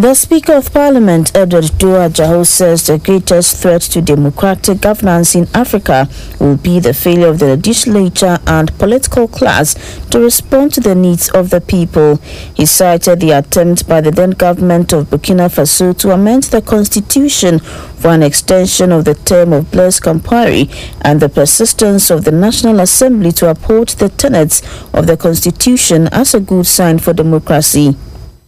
The Speaker of Parliament, Edward Dua Jaho, says the greatest threat to democratic governance in Africa will be the failure of the legislature and political class to respond to the needs of the people. He cited the attempt by the then government of Burkina Faso to amend the constitution for an extension of the term of Blaise Compaoré and the persistence of the National Assembly to uphold the tenets of the constitution as a good sign for democracy.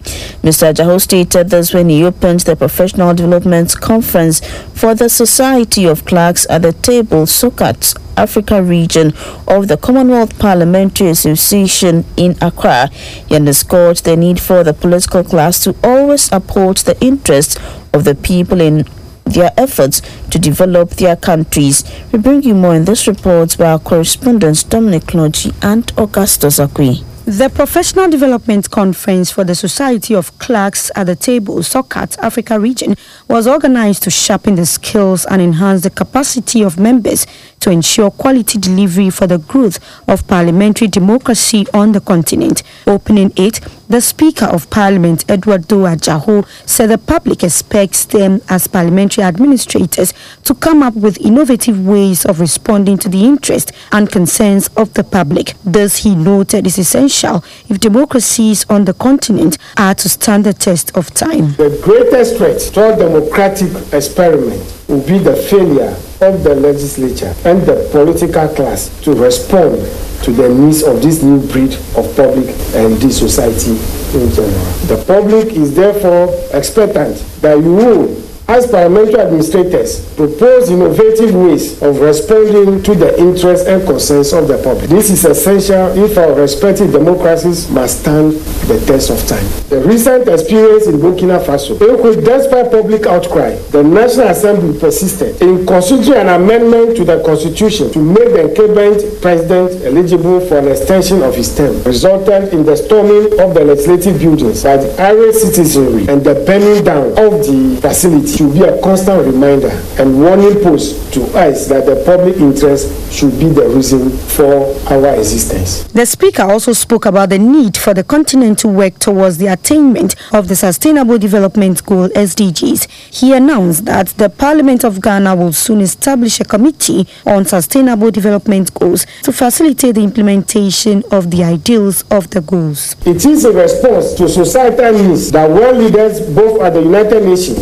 Mr. Jaho stated this when he opened the Professional Development Conference for the Society of Clerks at the table SOCAT Africa region of the Commonwealth Parliamentary Association in Accra. He underscored the need for the political class to always uphold the interests of the people in their efforts to develop their countries. We bring you more in this report by our correspondents Dominic Clogy and Augustus Akwi. The Professional Development Conference for the Society of Clerks at the Table, SOCAT Africa region, was organized to sharpen the skills and enhance the capacity of members to ensure quality delivery for the growth of parliamentary democracy on the continent. Opening it, the Speaker of Parliament, Edward Dua Jaho, said the public expects them as parliamentary administrators to come up with innovative ways of responding to the interests and concerns of the public. This, he noted, is essential if democracies on the continent are to stand the test of time. The greatest threat to our democratic experiment will be the failure of the legislature and the political class to respond to the needs of this new breed of public and this society in general. The public is therefore expectant that you will, as parliamentary administrators, propose innovative ways of responding to the interests and concerns of the public. This is essential if our respective democracies must stand the test of time. The recent experience in Burkina Faso, despite public outcry, the National Assembly persisted in constituting an amendment to the constitution to make the incumbent president eligible for an extension of his term, resulted in the storming of the legislative buildings by the irate citizenry and the burning down of the facility. Should be a constant reminder and warning post to us that the public interest should be the reason for our existence. The Speaker also spoke about the need for the continent to work towards the attainment of the Sustainable Development Goal (SDGs). He announced that the Parliament of Ghana will soon establish a committee on sustainable development goals to facilitate the implementation of the ideals of the goals. It is a response to societal needs that world leaders both at the United Nations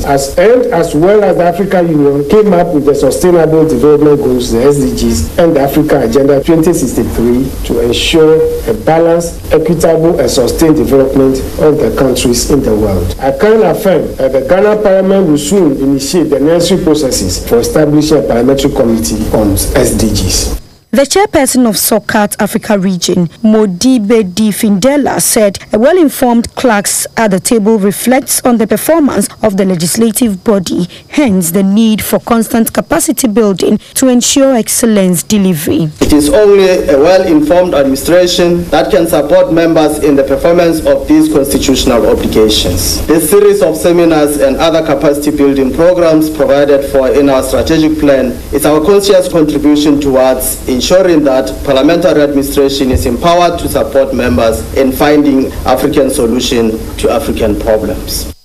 as well as the African Union came up with the Sustainable Development Goals, the SDGs, and the Africa Agenda 2063 to ensure a balanced, equitable, and sustained development of the countries in the world. I can affirm that the Ghana Parliament will soon initiate the necessary processes for establishing a parliamentary committee on SDGs. The chairperson of SOCAT Africa region, Modibe Di Findela, said a well-informed clerks at the table reflects on the performance of the legislative body, hence the need for constant capacity building to ensure excellence delivery. It is only a well-informed administration that can support members in the performance of these constitutional obligations. This series of seminars and other capacity building programs provided for in our strategic plan is our conscious contribution towards ensuring that parliamentary administration is empowered to support members in finding African solutions to African problems.